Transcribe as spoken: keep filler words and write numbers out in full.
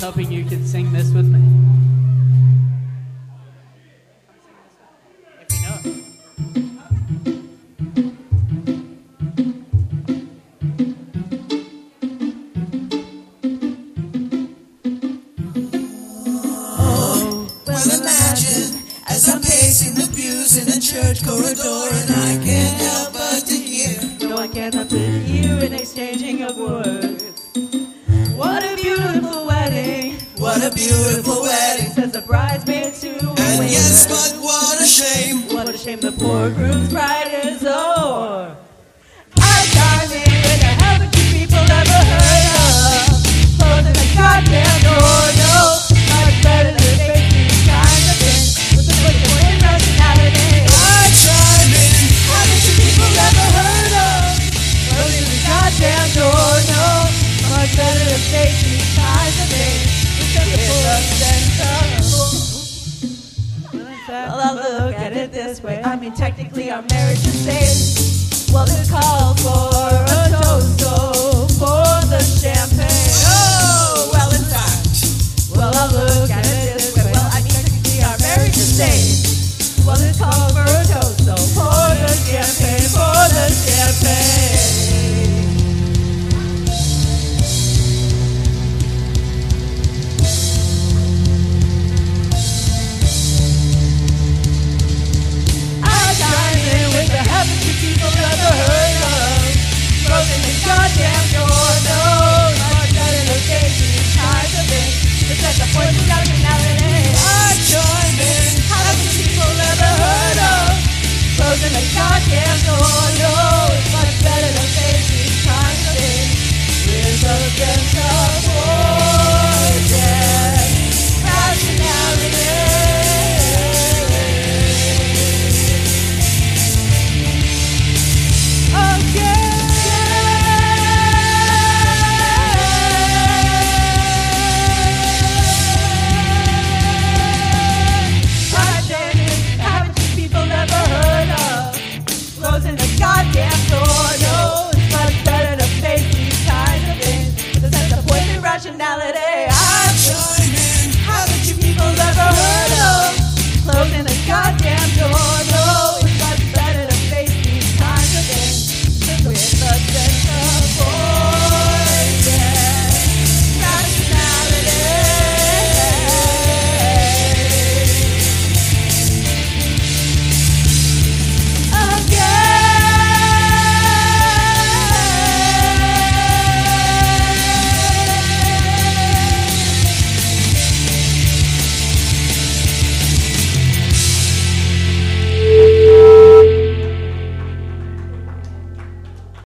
hoping you could sing this with me. If you know it. Oh, well imagine as I'm pacing the pews in the church corridor and I can't help but to hear. No, I can't help but hear an exchanging of words. What a beautiful wedding. What a beautiful wedding. Says the bridesmaid to a And waiter. yes, but what a shame. What a shame the poor groom's bride is o'er. I chime in with a haven't you people ever heard of closing the goddamn door? No, much better than face these kinds of things with the wicked wind rushing out of it. I chime in. Haven't you people ever heard of closing the goddamn door? No, much better than face these kinds of things with the Well, I'll look at it this way. I mean, technically our marriage is safe. Well, it calls for a toast, so for the sham